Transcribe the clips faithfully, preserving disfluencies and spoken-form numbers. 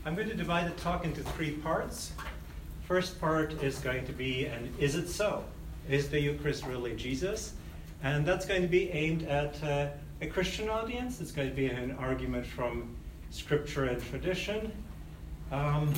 I'm going to divide the talk into three parts. First part is going to be an is it so? Is the Eucharist really Jesus? And that's going to be aimed at uh, a Christian audience. It's going to be an argument from Scripture and tradition. Um,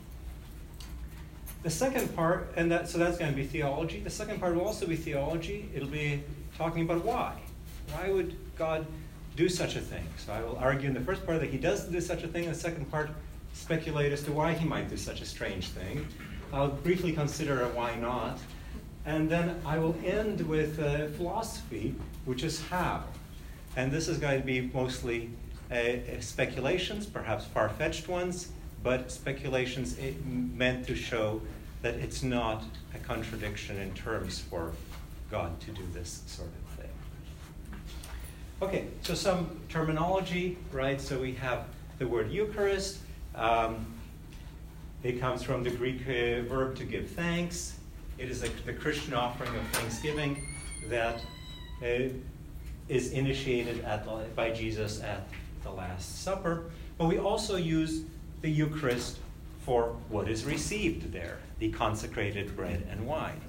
the second part, and that so that's going to be theology. The second part will also be theology. It'll be talking about why. Why would God do such a thing? So I will argue in the first part that he does do such a thing. In the second part, speculate as to why he might do such a strange thing. I'll briefly consider a why not. And then I will end with uh, philosophy, which is how. And this is going to be mostly uh, speculations, perhaps far-fetched ones, but speculations meant to show that it's not a contradiction in terms for God to do this sort of thing. Okay, so some terminology, right? So we have the word Eucharist. Um, it comes from the Greek uh, verb to give thanks. It is a, the Christian offering of thanksgiving that uh, is initiated at the, by Jesus at the Last Supper. But we also use the Eucharist for what is received there, the consecrated bread and wine.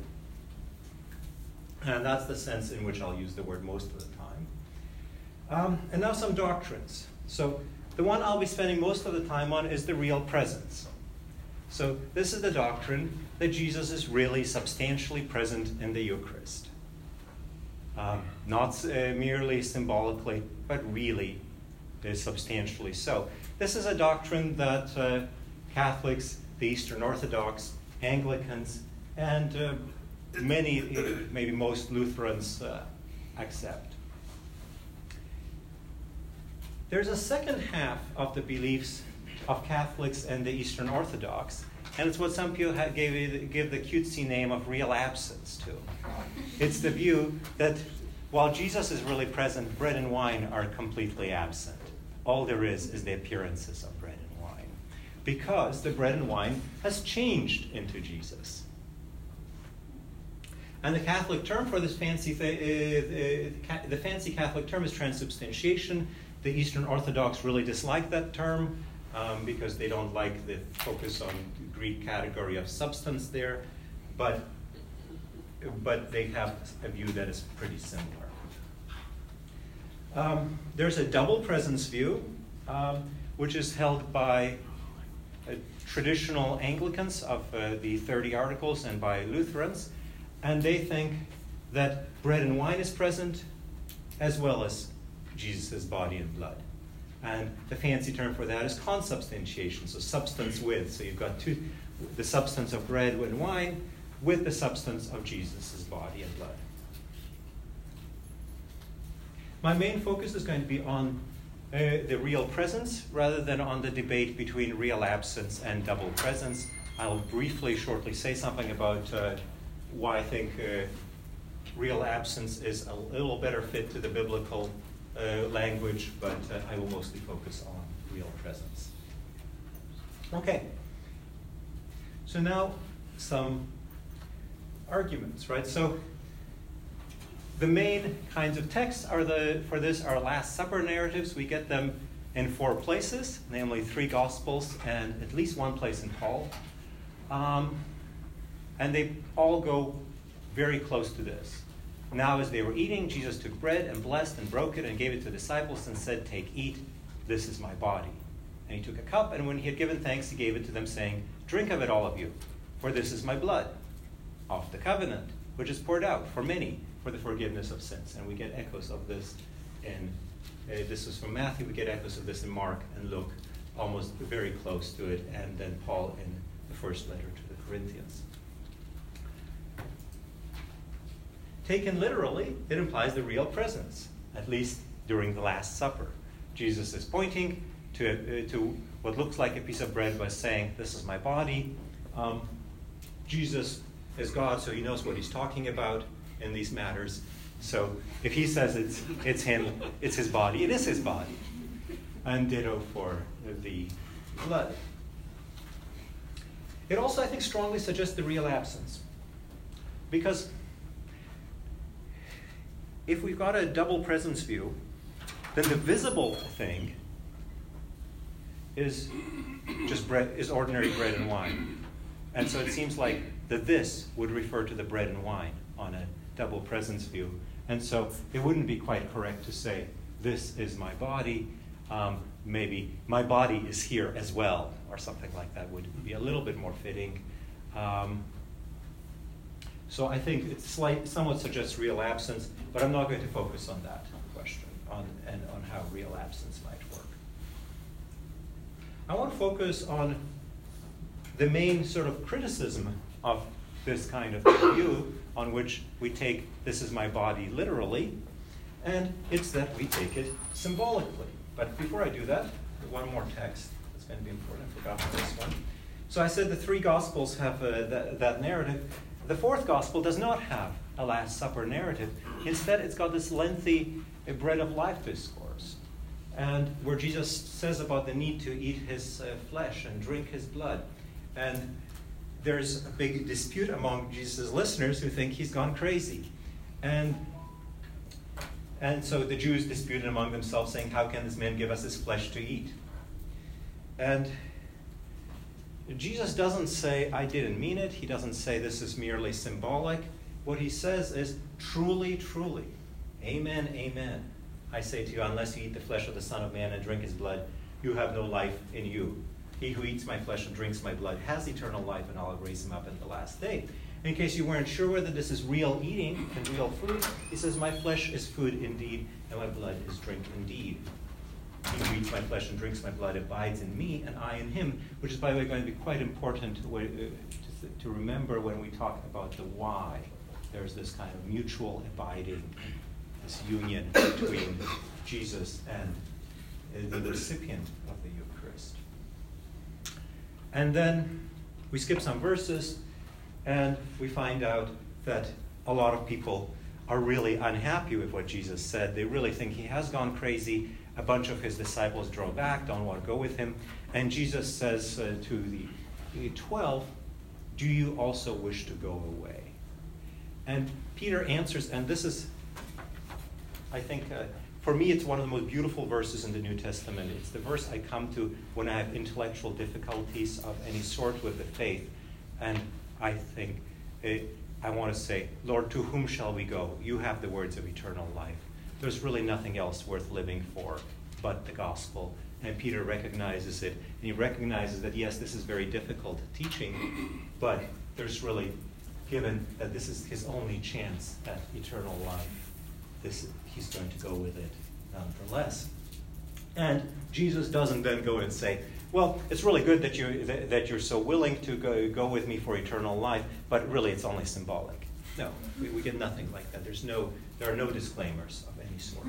And that's the sense in which I'll use the word most of the time. Um, and now some doctrines. So the one I'll be spending most of the time on is the real presence. So this is the doctrine that Jesus is really substantially present in the Eucharist. Um, not uh, merely symbolically, but really is substantially so. This is a doctrine that uh, Catholics, the Eastern Orthodox, Anglicans, and uh, many, maybe most Lutherans uh, accept. There's a second half of the beliefs of Catholics and the Eastern Orthodox, and it's what some people have gave, give the cutesy name of real absence to. It's the view that while Jesus is really present, bread and wine are completely absent. All there is is the appearances of bread and wine, because the bread and wine has changed into Jesus. And the Catholic term for this fancy, th- uh, uh, the fancy Catholic term is transubstantiation. The Eastern Orthodox really dislike that term um, because they don't like the focus on the Greek category of substance there, but but they have a view that is pretty similar. Um, there's a double presence view, um, which is held by uh, traditional Anglicans of uh, the thirty Articles and by Lutherans, and they think that bread and wine is present as well as Jesus' body and blood. And the fancy term for that is consubstantiation, so substance with. So you've got two, the substance of bread and wine with the substance of Jesus' body and blood. My main focus is going to be on uh, the real presence rather than on the debate between real absence and double presence. I'll briefly, shortly say something about uh, why I think uh, real absence is a little better fit to the biblical uh, language, but uh, I will mostly focus on real presence. Okay. So now some arguments, right? So the main kinds of texts are the for this are Last Supper narratives. We get them in four places, namely three Gospels and at least one place in Paul. Um, and they all go very close to this. Now as they were eating, Jesus took bread and blessed and broke it and gave it to the disciples and said, "Take, eat, this is my body." And he took a cup, and when he had given thanks, he gave it to them, saying, "Drink of it, all of you, for this is my blood of the covenant, which is poured out for many for the forgiveness of sins." And we get echoes of this in, uh, this is from Matthew, we get echoes of this in Mark and Luke, almost very close to it, and then Paul in the first letter to the Corinthians. Taken literally, it implies the real presence, at least during the Last Supper. Jesus is pointing to, uh, to what looks like a piece of bread by saying, "This is my body." Um, Jesus is God, so he knows what he's talking about in these matters. So if he says it's it's him, it's his body, it is his body. And ditto for the blood. It also, I think, strongly suggests the real absence. Because if we've got a double presence view, then the visible thing is just bread, is ordinary bread and wine. And so it seems like the this would refer to the bread and wine on a double presence view. And so it wouldn't be quite correct to say, this is my body. Um, maybe my body is here as well, or something like that would be a little bit more fitting. Um, so I think it slight, somewhat suggests real absence, but I'm not going to focus on that question, on, and on how real absence might work. I want to focus on the main sort of criticism of this kind of view, on which we take this is my body literally, and it's that we take it symbolically. But before I do that, one more text that's going to be important. I forgot this one. So I said the three Gospels have uh, that, that narrative. The fourth Gospel does not have a Last Supper narrative. Instead, it's got this lengthy uh, bread of life discourse, and where Jesus says about the need to eat his uh, flesh and drink his blood. And there's a big dispute among Jesus' listeners who think he's gone crazy. And, and so the Jews disputed among themselves, saying, how can this man give us his flesh to eat? And Jesus doesn't say, I didn't mean it. He doesn't say this is merely symbolic. What he says is, truly, truly, amen, amen. I say to you, unless you eat the flesh of the Son of Man and drink his blood, you have no life in you. He who eats my flesh and drinks my blood has eternal life, and I'll raise him up at the last day. In case you weren't sure whether this is real eating and real food, he says, my flesh is food indeed, and my blood is drink indeed. He who eats my flesh and drinks my blood abides in me, and I in him, which is, by the way, going to be quite important to remember when we talk about the why. There's this kind of mutual abiding, this union between Jesus and the recipient of the Eucharist. And then we skip some verses, and we find out that a lot of people are really unhappy with what Jesus said. They really think he has gone crazy. A bunch of his disciples draw back, don't want to go with him. And Jesus says uh, to the, the twelve, do you also wish to go away? And Peter answers, and this is, I think, uh, for me, it's one of the most beautiful verses in the New Testament. It's the verse I come to when I have intellectual difficulties of any sort with the faith. And I think, it, I want to say, Lord, to whom shall we go? You have the words of eternal life. There's really nothing else worth living for but the gospel. And Peter recognizes it. And he recognizes that, yes, this is very difficult teaching, but there's really, given that this is his only chance at eternal life, this he's going to go with it nonetheless. And Jesus doesn't then go and say, well, it's really good that you that, that you're so willing to go, go with me for eternal life, but really it's only symbolic. No, we, we get nothing like that. There's no, there are no disclaimers of any sort.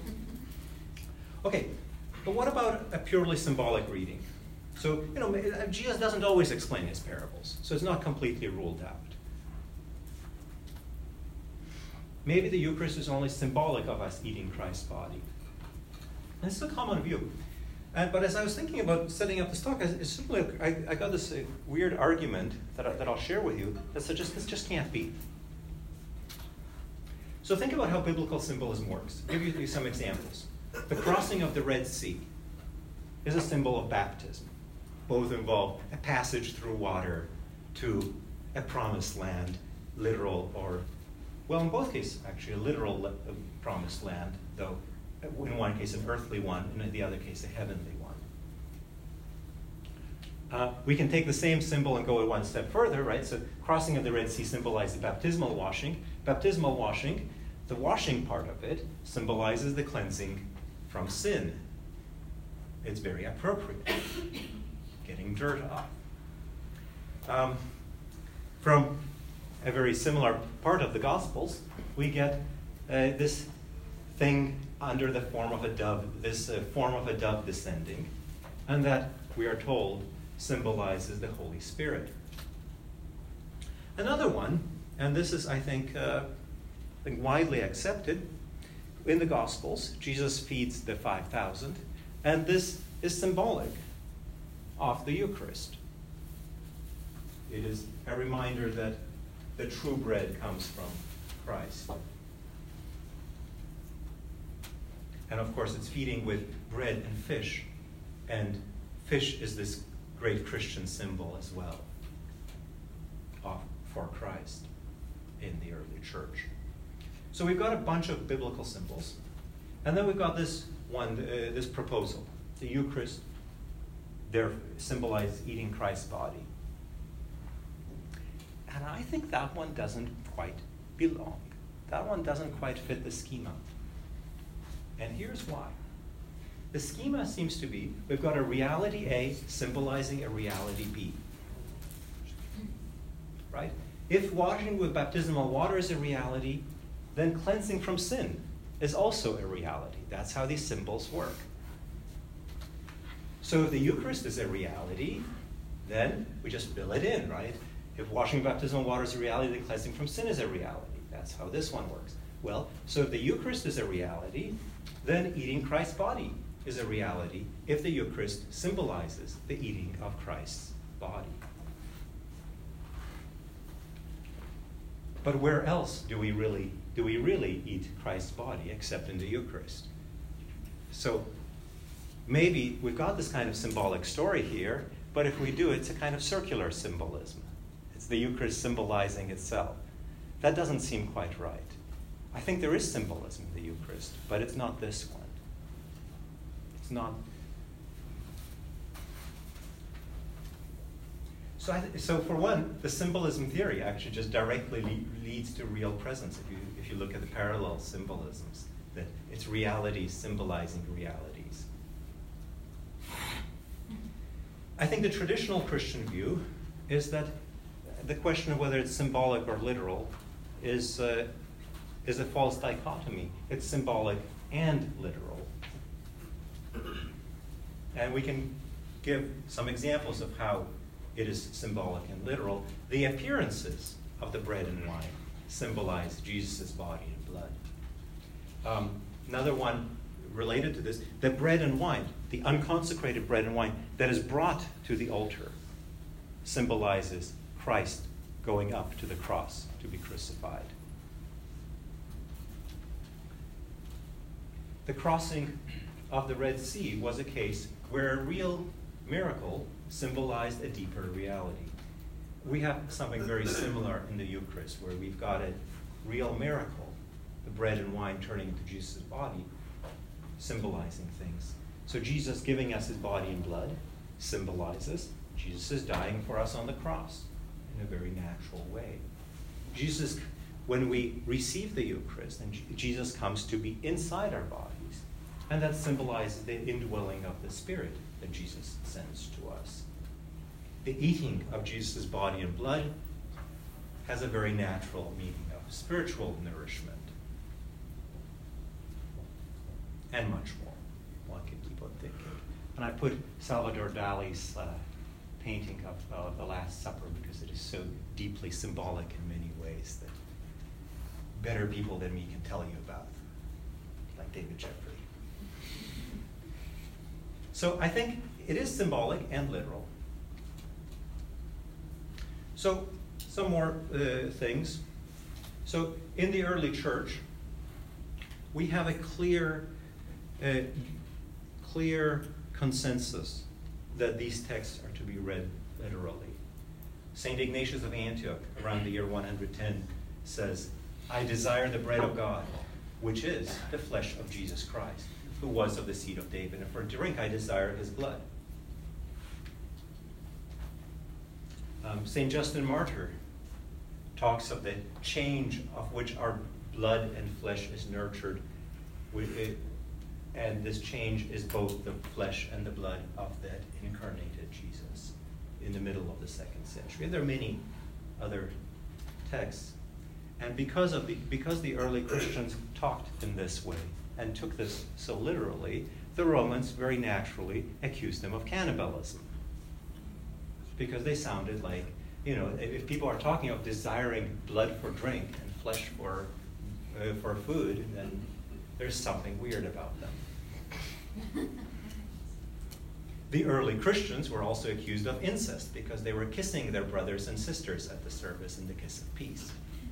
Okay, but what about a purely symbolic reading? So, you know, Jesus doesn't always explain his parables, so it's not completely ruled out. Maybe the Eucharist is only symbolic of us eating Christ's body. And it's a common view. Uh, but as I was thinking about setting up this talk, I, it's simply, I, I got this uh, weird argument that, I, that I'll share with you that suggests this just can't be. So think about how biblical symbolism works. I'll give you some examples. The crossing of the Red Sea is a symbol of baptism. Both involve a passage through water to a promised land, literal or, well, in both cases, actually, a literal le- promised land, though in one case an earthly one, and in the other case a heavenly one. Uh, we can take the same symbol and go one step further, right? So crossing of the Red Sea symbolizes baptismal washing. Baptismal washing, the washing part of it, symbolizes the cleansing from sin. It's very appropriate. Getting dirt off. Um, from a very similar part of the Gospels, we get uh, this thing under the form of a dove, this uh, form of a dove descending, and that, we are told, symbolizes the Holy Spirit. Another one, and this is, I think, uh, I think widely accepted, in the Gospels, Jesus feeds the five thousand, and this is symbolic of the Eucharist. It is a reminder that the true bread comes from Christ. And of course, it's feeding with bread and fish, and fish is this great Christian symbol as well of, for Christ in the early church. So we've got a bunch of biblical symbols, and then we've got this one, uh, this proposal. The Eucharist there symbolizes eating Christ's body. And I think that one doesn't quite belong. That one doesn't quite fit the schema. And here's why. The schema seems to be, we've got a reality A symbolizing a reality B. Right? If washing with baptismal water is a reality, then cleansing from sin is also a reality. That's how these symbols work. So if the Eucharist is a reality, then we just fill it in, right? If washing baptismal water is a reality, then cleansing from sin is a reality. That's how this one works. Well, so if the Eucharist is a reality, then eating Christ's body is a reality if the Eucharist symbolizes the eating of Christ's body. But where else do we really do we really eat Christ's body except in the Eucharist? So maybe we've got this kind of symbolic story here, but if we do, it's a kind of circular symbolism. It's the Eucharist symbolizing itself. That doesn't seem quite right. I think there is symbolism in the Eucharist, but it's not this one. It's not. So, I th- so for one, the symbolism theory actually just directly le- leads to real presence. If you if you look at the parallel symbolisms, that it's realities symbolizing realities. I think the traditional Christian view is that the question of whether it's symbolic or literal is uh, is a false dichotomy. It's symbolic and literal. And we can give some examples of how it is symbolic and literal. The appearances of the bread and wine symbolize Jesus' body and blood. Um, another one related to this, the bread and wine, the unconsecrated bread and wine that is brought to the altar symbolizes Christ going up to the cross to be crucified. The crossing of the Red Sea was a case where a real miracle symbolized a deeper reality. We have something very similar in the Eucharist, where we've got a real miracle, the bread and wine turning into Jesus' body, symbolizing things. So Jesus giving us his body and blood symbolizes Jesus is dying for us on the cross in a very natural way. Jesus, when we receive the Eucharist, and Jesus comes to be inside our bodies, and that symbolizes the indwelling of the Spirit that Jesus sends to us. The eating of Jesus' body and blood has a very natural meaning of spiritual nourishment. And much more. One can keep on thinking. And I put Salvador Dali's uh, painting of uh, The Last Supper because it is so deeply symbolic in many ways that better people than me can tell you about, like David Jeffrey. So I think it is symbolic and literal. So some more uh, things. So in the early church, we have a clear, uh, clear consensus that these texts are to be read literally. Saint Ignatius of Antioch, around the year one hundred ten, says, "I desire the bread of God, which is the flesh of Jesus Christ, who was of the seed of David, and for drink I desire his blood." Um, Saint Justin Martyr talks of the change of which our blood and flesh is nurtured, with it, and this change is both the flesh and the blood of that incarnated Jesus in the middle of the second century. And there are many other texts. And because of the because the early Christians talked in this way and took this so literally, the Romans very naturally accused them of cannibalism. Because they sounded like, you know, if people are talking of desiring blood for drink and flesh for uh, for food, then there's something weird about them. The early Christians were also accused of incest because they were kissing their brothers and sisters at the service in the kiss of peace.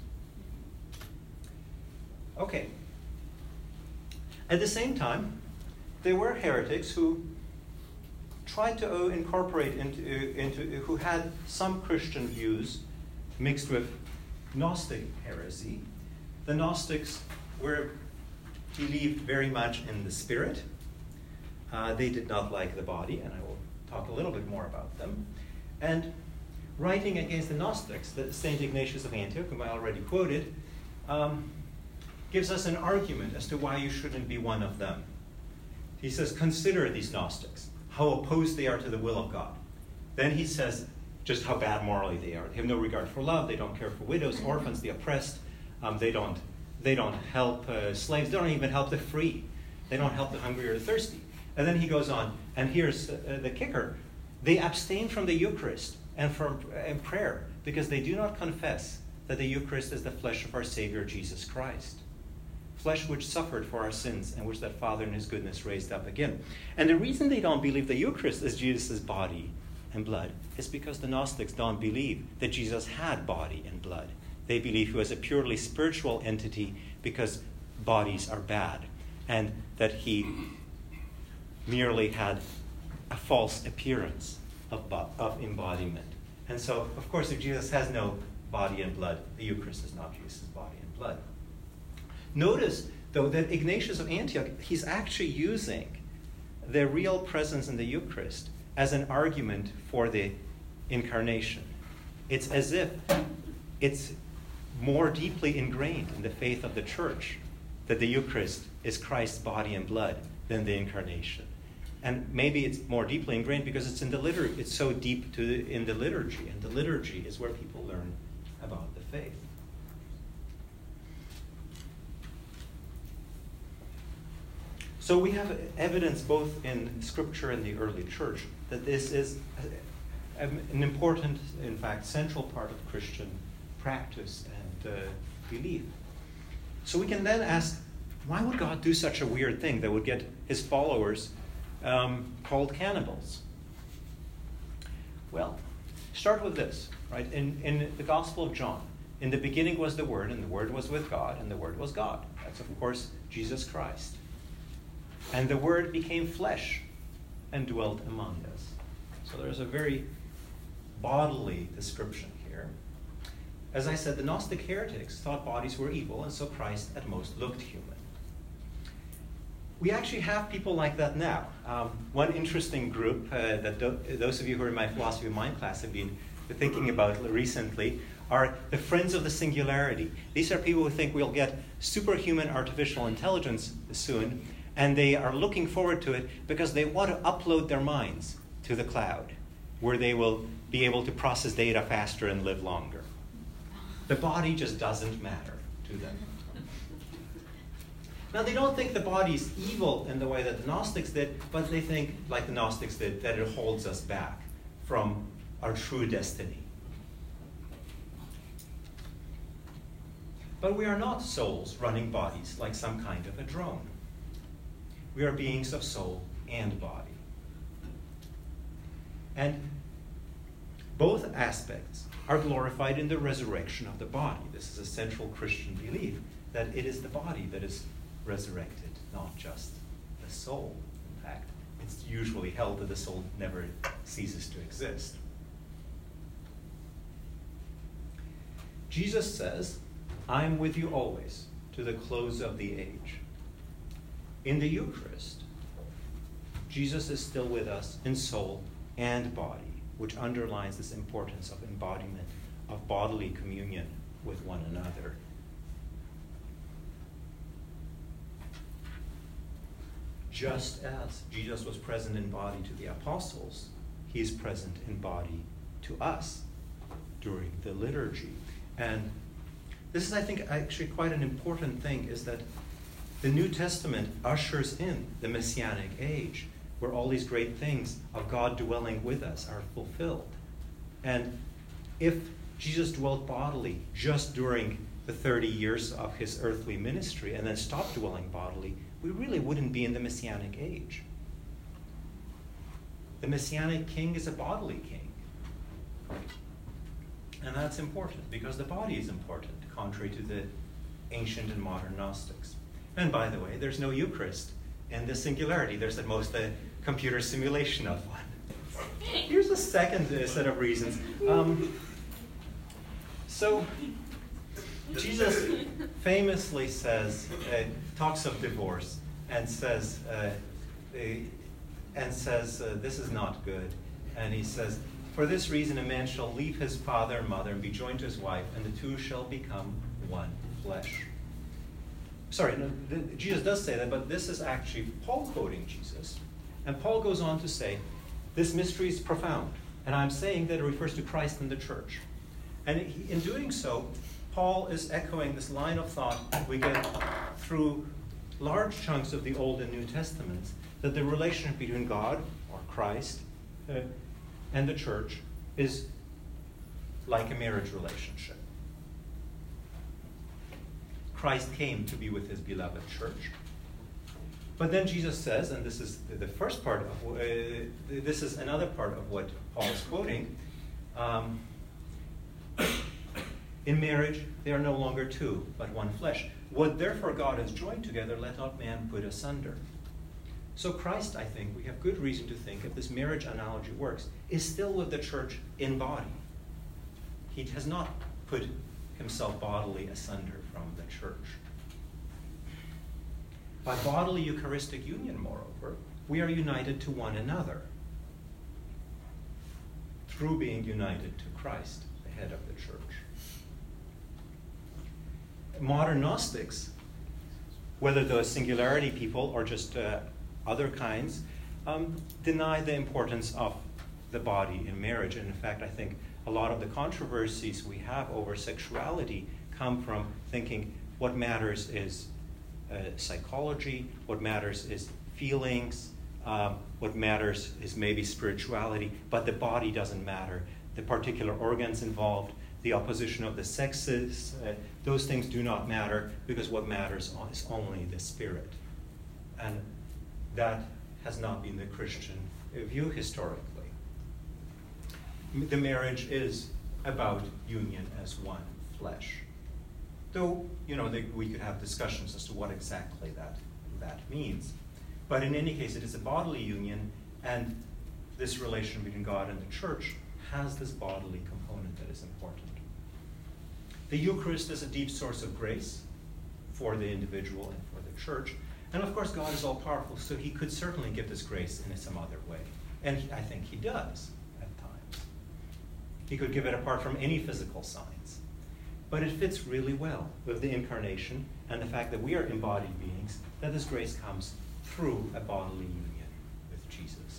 Okay. At the same time, there were heretics who tried to incorporate into, into who had some Christian views mixed with Gnostic heresy. The Gnostics were believed very much in the spirit. Uh, they did not like the body, and I will talk a little bit more about them. And writing against the Gnostics, the Saint Ignatius of Antioch, whom I already quoted, um, gives us an argument as to why you shouldn't be one of them. He says, consider these Gnostics, how opposed they are to the will of God. Then he says just how bad morally they are. They have no regard for love. They don't care for widows, orphans, the oppressed. Um, they don't they don't help uh, slaves. They don't even help the free. They don't help the hungry or the thirsty. And then he goes on, and here's uh, the kicker. They abstain from the Eucharist and from and prayer because they do not confess that the Eucharist is the flesh of our Savior, Jesus Christ. Flesh which suffered for our sins and which that Father in his goodness raised up again. And the reason they don't believe the Eucharist is Jesus' body and blood is because the Gnostics don't believe that Jesus had body and blood. They believe he was a purely spiritual entity because bodies are bad, and that he merely had a false appearance of, bo- of embodiment. And so, of course, if Jesus has no body and blood, the Eucharist is not Jesus' body and blood. Notice, though, that Ignatius of Antioch, he's actually using the real presence in the Eucharist as an argument for the incarnation. It's as if it's more deeply ingrained in the faith of the Church that the Eucharist is Christ's body and blood than the incarnation. And maybe it's more deeply ingrained because it's in the liturgy. It's so deep to the, in the liturgy, and the liturgy is where people learn about the faith. So we have evidence both in Scripture and the early Church that this is an important, in fact, central part of Christian practice and uh, belief. So we can then ask, why would God do such a weird thing that would get his followers um, called cannibals? Well, start with this, right? In, in the Gospel of John, in the beginning was the Word, and the Word was with God, and the Word was God. That's, of course, Jesus Christ. And the Word became flesh and dwelt among us. So there's a very bodily description here. As I said, the Gnostic heretics thought bodies were evil, and so Christ at most looked human. We actually have people like that now. Um, one interesting group uh, that do- those of you who are in my philosophy of mind class have been thinking about recently are the Friends of the Singularity. These are people who think we'll get superhuman artificial intelligence soon, and they are looking forward to it because they want to upload their minds to the cloud, where they will be able to process data faster and live longer. The body just doesn't matter to them. Now, they don't think the body is evil in the way that the Gnostics did, but they think, like the Gnostics did, that it holds us back from our true destiny. But we are not souls running bodies like some kind of a drone. We are beings of soul and body. And both aspects are glorified in the resurrection of the body. This is a central Christian belief, that it is the body that is resurrected, not just the soul. In fact, it's usually held that the soul never ceases to exist. Jesus says, I am with you always, to the close of the age. In the Eucharist, Jesus is still with us in soul and body, which underlines this importance of embodiment, of bodily communion with one another. Just as Jesus was present in body to the apostles, he is present in body to us during the liturgy. And this is, I think, actually quite an important thing, is that the New Testament ushers in the Messianic age, where all these great things of God dwelling with us are fulfilled. And if Jesus dwelt bodily just during the thirty years of his earthly ministry and then stopped dwelling bodily, we really wouldn't be in the Messianic age. The Messianic king is a bodily king. And that's important because the body is important, contrary to the ancient and modern Gnostics. And by the way, there's no Eucharist in the Singularity. There's at most a computer simulation of one. here's a second uh, set of reasons. Um, so, Jesus famously says, uh, talks of divorce, and says, uh, uh, and says, uh, this is not good. And he says, for this reason a man shall leave his father and mother and be joined to his wife, and the two shall become one flesh. Sorry, no, the, Jesus does say that, but this is actually Paul quoting Jesus. And Paul goes on to say, this mystery is profound. And I'm saying that it refers to Christ and the church. And he, in doing so, Paul is echoing this line of thought we get through large chunks of the Old and New Testaments, that the relationship between God, or Christ, uh, and the church is like a marriage relationship. Christ came to be with his beloved church. But then Jesus says, and this is the first part of, uh, this is another part of what Paul is quoting, um, in marriage, they are no longer two, but one flesh. What therefore God has joined together, let not man put asunder. So Christ, I think, we have good reason to think, if this marriage analogy works, is still with the church in body. He has not put himself bodily asunder from the church. By bodily Eucharistic union, moreover, we are united to one another through being united to Christ, the head of the church. Modern Gnostics, whether those singularity people or just uh, other kinds, um, deny the importance of the body in marriage. And in fact, I think a lot of the controversies we have over sexuality come from thinking what matters is uh, psychology, what matters is feelings, um, what matters is maybe spirituality, but the body doesn't matter. The particular organs involved, the opposition of the sexes, uh, those things do not matter, because what matters is only the spirit. And that has not been the Christian view historically. The marriage is about union as one flesh. Though, you know, they, we could have discussions as to what exactly that, that means. But in any case, it is a bodily union, and this relation between God and the church has this bodily component that is important. The Eucharist is a deep source of grace for the individual and for the church. And of course, God is all-powerful, so he could certainly give this grace in some other way. And I think he does at times. He could give it apart from any physical signs. But it fits really well with the incarnation and the fact that we are embodied beings, that this grace comes through a bodily union with Jesus.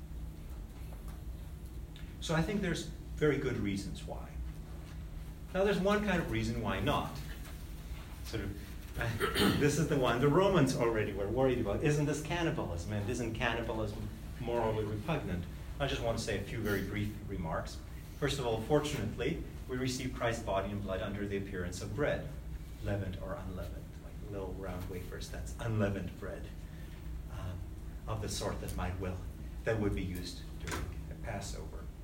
So I think there's very good reasons why. Now there's one kind of reason why not. Sort of, uh, this is the one the Romans already were worried about. Isn't this cannibalism? And isn't cannibalism morally repugnant? I just want to say a few very brief remarks. First of all, fortunately, we receive Christ's body and blood under the appearance of bread, leavened or unleavened, like little round wafers. That's unleavened bread, um, of the sort that might well that would be used during a Passover.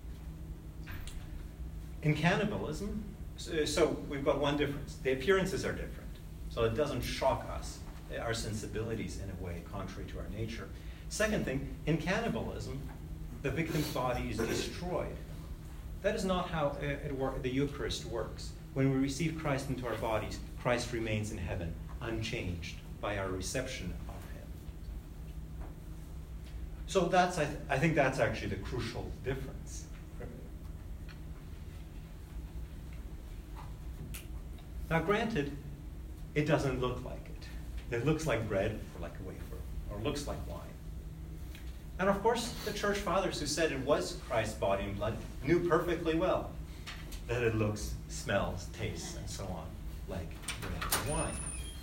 In cannibalism, so, so we've got one difference. The appearances are different, so it doesn't shock us, our sensibilities in a way contrary to our nature. Second thing, in cannibalism, the victim's body is destroyed. That is not how it work, the Eucharist works. When we receive Christ into our bodies, Christ remains in heaven, unchanged by our reception of him. So that's, I, th- I think that's actually the crucial difference. Now granted, it doesn't look like it. It looks like bread, or like a wafer, or looks like wine. And of course, the church fathers who said it was Christ's body and blood knew perfectly well that it looks, smells, tastes, and so on like bread and wine.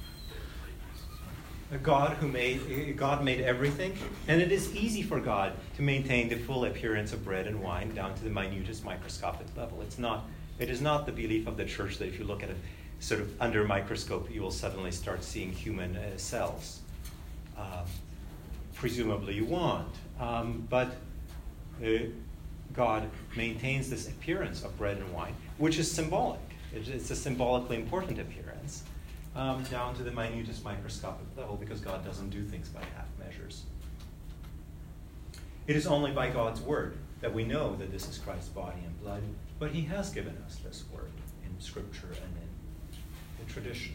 A God who made God made everything, and it is easy for God to maintain the full appearance of bread and wine down to the minutest microscopic level. It's not. It is not the belief of the church that if you look at it sort of under a microscope, you will suddenly start seeing human uh, cells. Um, presumably you won't. Um, but uh, God maintains this appearance of bread and wine, which is symbolic. It, it's a symbolically important appearance, um, down to the minutest microscopic level, because God doesn't do things by half measures. It is only by God's word that we know that this is Christ's body and blood, but he has given us this word in Scripture and in the tradition.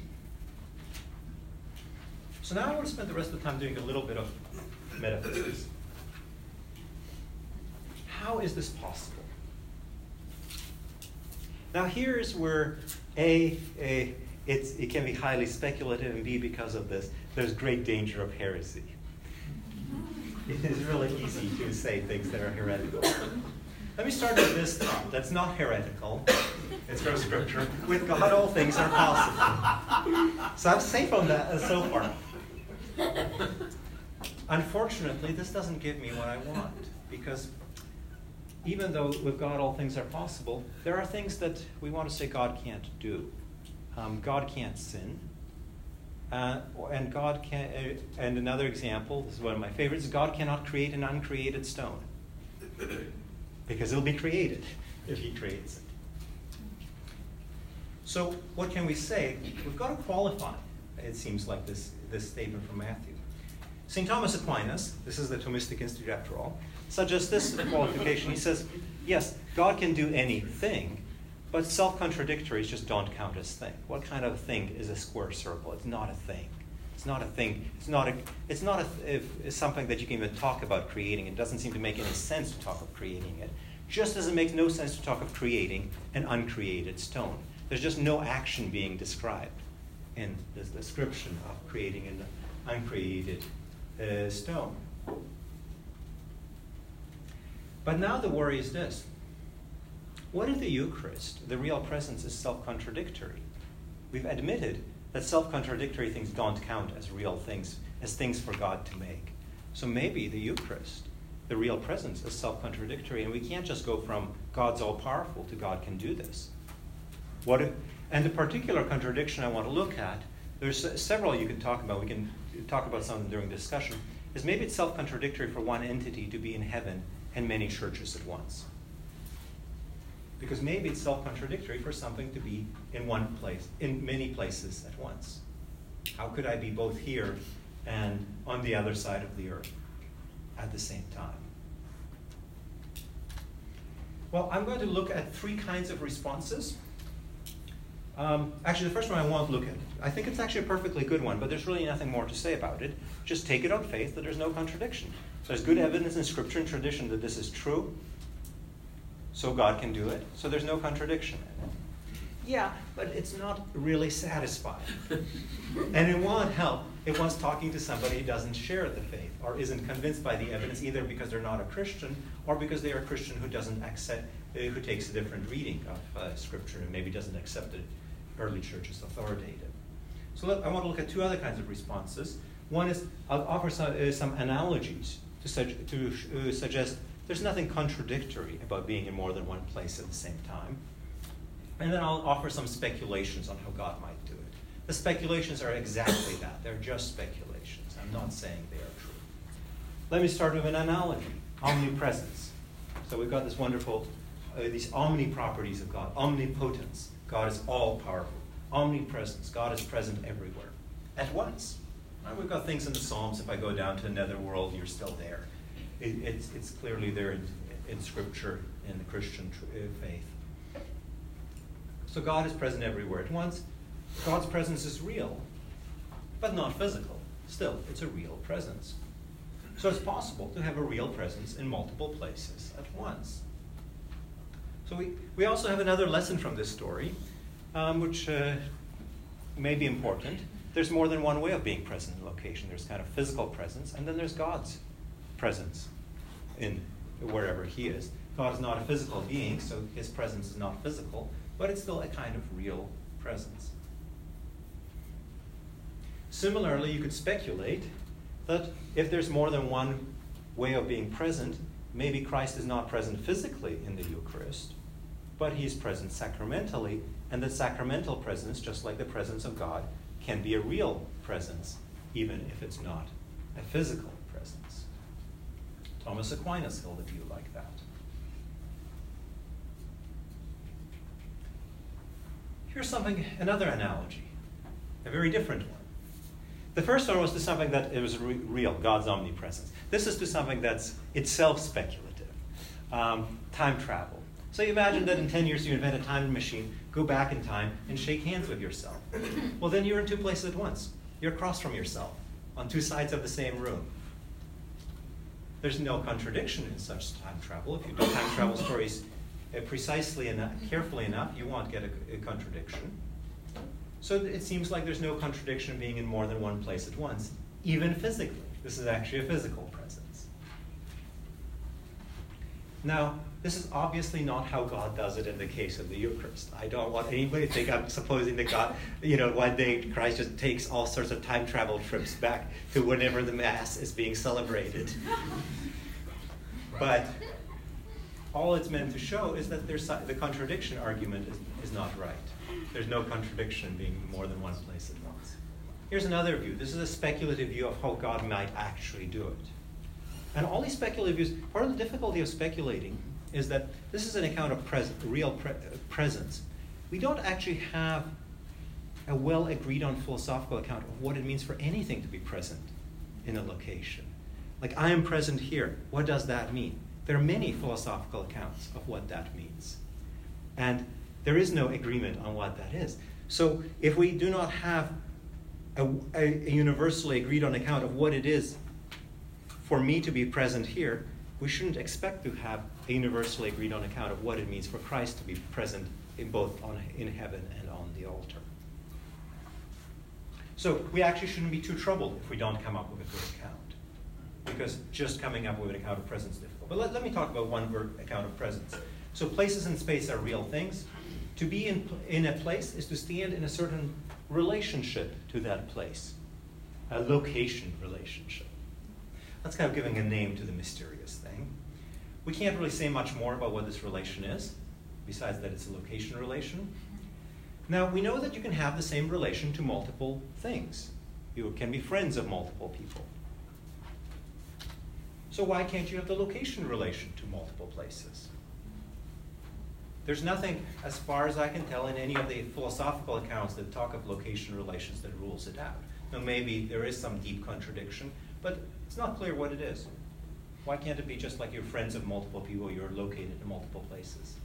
So now I want to spend the rest of the time doing a little bit of metaphysics. How is this possible? Now here's where A, A it's, it can be highly speculative, and B, because of this, there's great danger of heresy. It is really easy to say things that are heretical. Let me start with this thought that's not heretical. It's from Scripture. With God, all things are possible. So I'm safe on that uh, so far. Unfortunately, this doesn't give me what I want, because even though with God all things are possible, there are things that we want to say God can't do. Um, God can't sin. Uh, and God can, uh, and another example, this is one of my favorites, God cannot create an uncreated stone. Because it'll be created if he creates it. So what can we say? We've got to qualify, it seems like, this, this statement from Matthew. Saint Thomas Aquinas, this is the Thomistic Institute after all, suggests this qualification. He says, yes, God can do anything, but self-contradictories just don't count as thing. What kind of thing is a square circle? It's not a thing. It's not a thing. It's not a. It's not a. If, it's something that you can even talk about creating. It doesn't seem to make any sense to talk of creating it. Just as it makes no sense to talk of creating an uncreated stone. There's just no action being described in this description of creating an uncreated uh, stone. But now the worry is this. What if the Eucharist, the real presence, is self-contradictory? We've admitted that self-contradictory things don't count as real things, as things for God to make. So maybe the Eucharist, the real presence, is self-contradictory, and we can't just go from God's all-powerful to God can do this. What if, and the particular contradiction I want to look at, there's several you can talk about. We can talk about some during the discussion, is maybe it's self-contradictory for one entity to be in heaven and many churches at once. Because maybe it's self-contradictory for something to be in one place, in many places at once. How could I be both here and on the other side of the earth at the same time? Well, I'm going to look at three kinds of responses. Um, actually, the first one I want to look at, I think it's actually a perfectly good one, but there's really nothing more to say about it. Just take it on faith that there's no contradiction. There's good evidence in Scripture and tradition that this is true. So God can do it. So there's no contradiction in it. Yeah, but it's not really satisfying. And it won't help. It wants talking to somebody who doesn't share the faith or isn't convinced by the evidence, either because they're not a Christian or because they are a Christian who doesn't accept, uh, who takes a different reading of uh, Scripture and maybe doesn't accept the early church as authoritative. So let, I want to look at two other kinds of responses. One is I'll offer some, uh, some analogies to, su- to uh, suggest there's nothing contradictory about being in more than one place at the same time. And then I'll offer some speculations on how God might do it. The speculations are exactly that. They're just speculations. I'm not saying they are true. Let me start with an analogy. Omnipresence. So we've got this wonderful, uh, these omni properties of God. Omnipotence. God is all-powerful. Omnipresence. God is present everywhere at once. Right? We've got things in the Psalms. If I go down to another world, you're still there. It, it's, it's clearly there in, in Scripture, in the Christian tr- uh, faith. So God is present everywhere at once. God's presence is real, but not physical. Still, it's a real presence. So it's possible to have a real presence in multiple places at once. So we, we also have another lesson from this story, um, which uh, may be important. There's more than one way of being present in a location. There's kind of physical presence, and then there's God's presence in wherever he is. God is not a physical being, so his presence is not physical, but it's still a kind of real presence. Similarly, you could speculate that if there's more than one way of being present, maybe Christ is not present physically in the Eucharist, but he's present sacramentally, and that sacramental presence, just like the presence of God, can be a real presence, even if it's not a physical presence. Thomas Aquinas held a view like that. Here's something, another analogy, a very different one. The first one was to something that it was re- real, God's omnipresence. This is to something that's itself speculative. um, time travel. So you imagine that in ten years you invent a time machine, go back in time, and shake hands with yourself. Well, then you're in two places at once. You're across from yourself, on two sides of the same room. There's no contradiction in such time travel. If you do time travel stories uh, precisely enough, carefully enough, you won't get a, a contradiction. So it seems like there's no contradiction being in more than one place at once, even physically. This is actually a physical presence. Now, this is obviously not how God does it in the case of the Eucharist. I don't want anybody to think I'm supposing that God, you know, one day Christ just takes all sorts of time travel trips back to whenever the Mass is being celebrated. But all it's meant to show is that there's the contradiction argument is, is not right. There's no contradiction being more than one place at once. Here's another view. This is a speculative view of how God might actually do it. And all these speculative views, part of the difficulty of speculating is that this is an account of pres- real pre- presence. We don't actually have a well agreed on philosophical account of what it means for anything to be present in a location. Like, I am present here. What does that mean? There are many philosophical accounts of what that means. And there is no agreement on what that is. So if we do not have a, a, a universally agreed on account of what it is for me to be present here, we shouldn't expect to have a universally agreed on account of what it means for Christ to be present in both on, in heaven and on the altar. So we actually shouldn't be too troubled if we don't come up with a good account, because just coming up with an account of presence is difficult. But let, let me talk about one word account of presence. So places and space are real things. To be in, in a place is to stand in a certain relationship to that place, a location relationship. That's kind of giving a name to the mysterious thing. We can't really say much more about what this relation is, besides that it's a location relation. Now, we know that you can have the same relation to multiple things. You can be friends of multiple people. So why can't you have the location relation to multiple places? There's nothing, as far as I can tell, in any of the philosophical accounts that talk of location relations that rules it out. Now, maybe there is some deep contradiction, but it's not clear what it is. Why can't it be just like you're friends of multiple people, you're located in multiple places?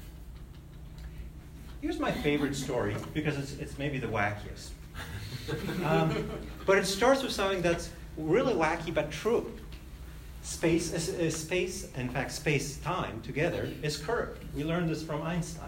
Here's my favorite story, because it's, it's maybe the wackiest. Um, but it starts with something that's really wacky but true. Space, is, is space, in fact, space-time together is curved. We learned this from Einstein.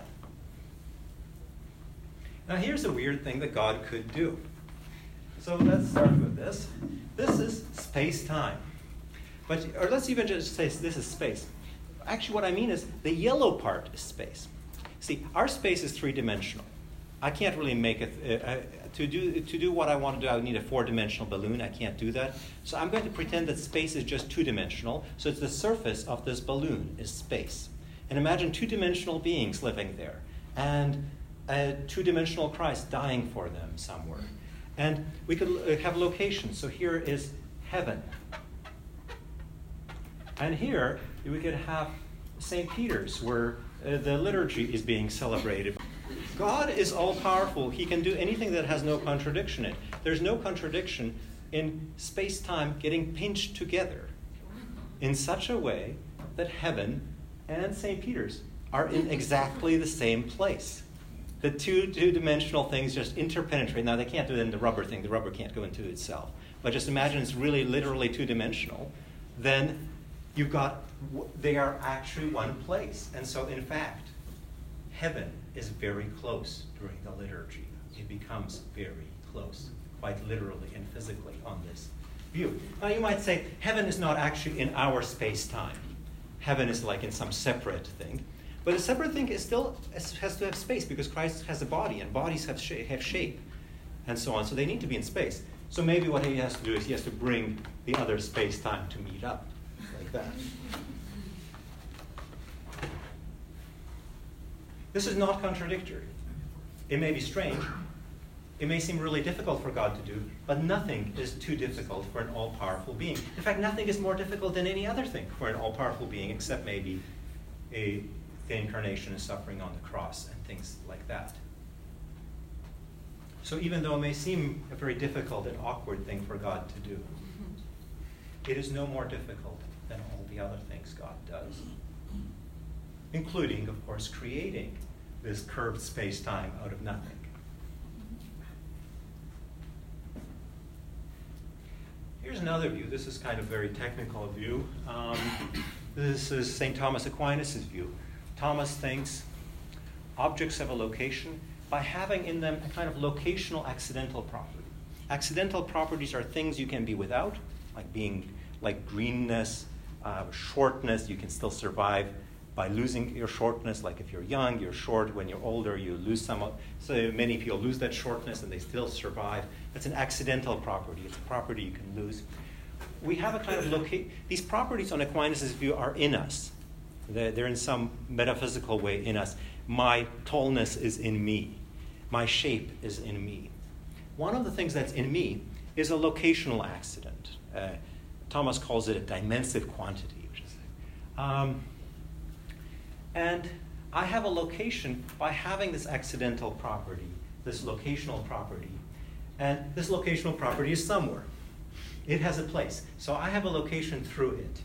Now here's a weird thing that God could do. So let's start with this. This is space-time. But, or let's even just say this is space. Actually, what I mean is the yellow part is space. See, our space is three-dimensional. I can't really make it, uh, uh, to do to do what I want to do, I would need a four-dimensional balloon. I can't do that. So I'm going to pretend that space is just two-dimensional. So it's the surface of this balloon is space. And imagine two-dimensional beings living there. And a two-dimensional Christ dying for them somewhere. And we could have locations. So here is heaven. And here we could have Saint Peter's, where uh, the liturgy is being celebrated. God is all-powerful. He can do anything that has no contradiction in it. There's no contradiction in space-time getting pinched together in such a way that heaven and Saint Peter's are in exactly the same place. The two two-dimensional things just interpenetrate. Now, they can't do it in the rubber thing. The rubber can't go into itself. But just imagine it's really literally two-dimensional. Then you've got, they are actually one place. And so, in fact, heaven is very close during the liturgy. It becomes very close, quite literally and physically on this view. Now, you might say, heaven is not actually in our space-time. Heaven is like in some separate thing. But a separate thing is still has to have space, because Christ has a body, and bodies have, sh- have shape, and so on. So they need to be in space. So maybe what he has to do is he has to bring the other space-time to meet up, like that. This is not contradictory. It may be strange. It may seem really difficult for God to do, but nothing is too difficult for an all-powerful being. In fact, nothing is more difficult than any other thing for an all-powerful being, except maybe a, the incarnation and suffering on the cross and things like that. So even though it may seem a very difficult and awkward thing for God to do, it is no more difficult than all the other things God does. including, of course, creating this curved space-time out of nothing. Here's another view. This is kind of a very technical view. Um, this is Saint Thomas Aquinas' view. Thomas thinks objects have a location by having in them a kind of locational accidental property. Accidental properties are things you can be without, like being like greenness, uh, shortness. You can still survive by losing your shortness. Like if you're young, you're short. When you're older, you lose some. Of, so many people lose that shortness and they still survive. That's an accidental property. It's a property you can lose. We have a kind of locate. These properties on Aquinas' view are in us. They're, they're in some metaphysical way in us. My tallness is in me. My shape is in me. One of the things that's in me is a locational accident. Uh, Thomas calls it a dimensive quantity. Which is, um, and I have a location by having this accidental property, this locational property. And this locational property is somewhere. It has a place. So I have a location through it.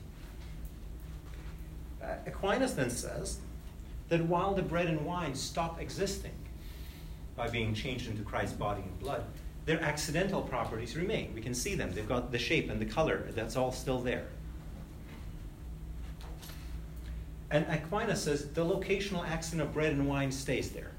Uh, Aquinas then says that while the bread and wine stop existing by being changed into Christ's body and blood, their accidental properties remain. We can see them. They've got the shape and the color. That's all still there. And Aquinas says the locational accident of bread and wine stays there.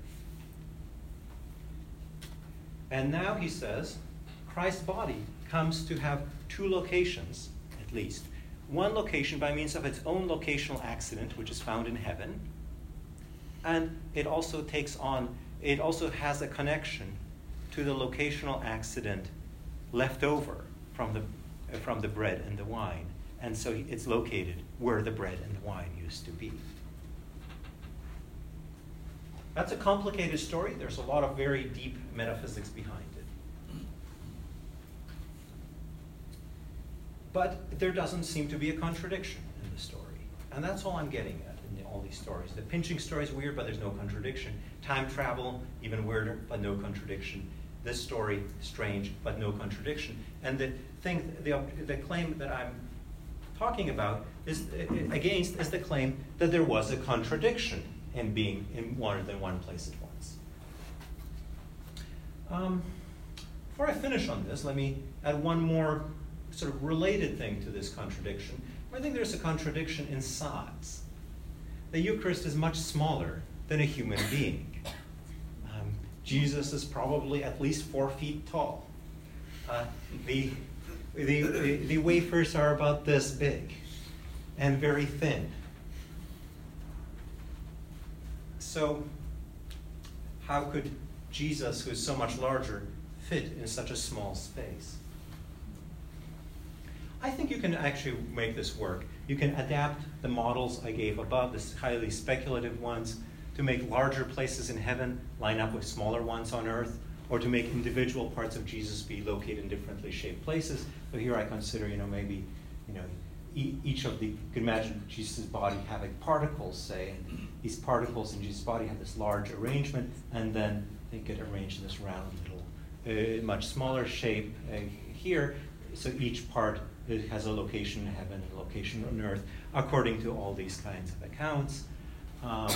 And now he says Christ's body comes to have two locations, at least. One location by means of its own locational accident, which is found in heaven. And it also takes on, it also has a connection to the locational accident left over from the, uh, from the bread and the wine. And so it's located where the bread and the wine used to be. That's a complicated story. There's a lot of very deep metaphysics behind it. But there doesn't seem to be a contradiction in the story. And that's all I'm getting at in all these stories. The pinching story is weird, but there's no contradiction. Time travel, even weirder, but no contradiction. This story, strange, but no contradiction. And the thing, the, the claim that I'm talking about is against is the claim that there was a contradiction in being in more than one place at once. Um, before I finish on this, let me add one more sort of related thing to this contradiction. I think there's a contradiction in size. The Eucharist is much smaller than a human being. Um, Jesus is probably at least four feet tall. Uh, the, the, the, the wafers are about this big and very thin. So how could Jesus, who is so much larger, fit in such a small space? I think you can actually make this work. You can adapt the models I gave above, the highly speculative ones, to make larger places in heaven line up with smaller ones on earth, or to make individual parts of Jesus be located in differently shaped places. So here I consider, you know, maybe, you know, e- each of the, you can imagine Jesus' body having particles, say, and these particles in Jesus' body have this large arrangement, and then they get arranged in this round little, uh, much smaller shape uh, here. So each part it has a location in heaven, a location on earth, according to all these kinds of accounts. Um,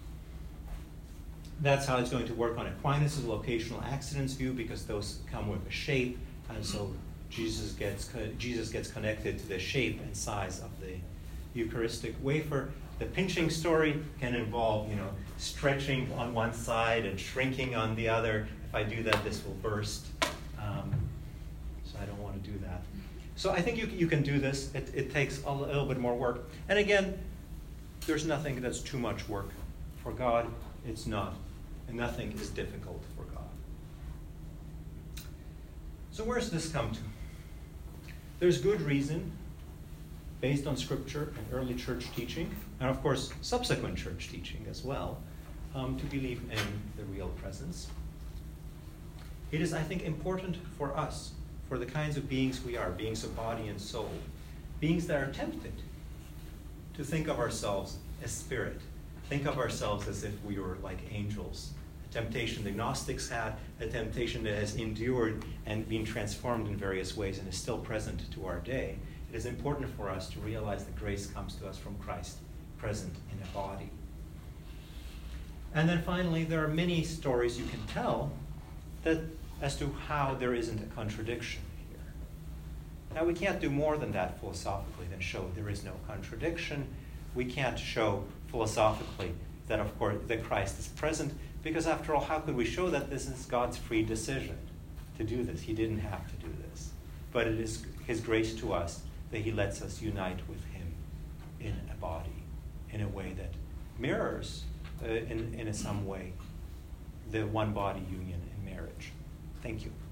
that's how it's going to work on Aquinas' locational accidents view, because those come with a shape, and so Jesus gets Jesus gets connected to the shape and size of the Eucharistic wafer. The pinching story can involve, you know, stretching on one side and shrinking on the other. If I do that, this will burst. Um, so I don't want to do that. So I think you, you can do this. It, it takes a little bit more work. And again, there's nothing that's too much work. For God, it's not. And nothing is difficult for God. So where does this come to? There's good reason, based on Scripture and early church teaching, and of course subsequent church teaching as well, um, to believe in the real presence. It is, I think, important for us, for the kinds of beings we are, beings of body and soul, beings that are tempted to think of ourselves as spirit, think of ourselves as if we were like angels. A temptation the Gnostics had, a temptation that has endured and been transformed in various ways and is still present to our day. It is important for us to realize that grace comes to us from Christ, present in a body. And then finally, there are many stories you can tell that as to how there isn't a contradiction here. Now, we can't do more than that philosophically than show there is no contradiction. We can't show philosophically that, of course, that Christ is present, because after all, how could we show that this is God's free decision to do this? He didn't have to do this. But it is his grace to us that he lets us unite with him in a body, in a way that mirrors, uh, in, in some way, the one body union in marriage. Thank you.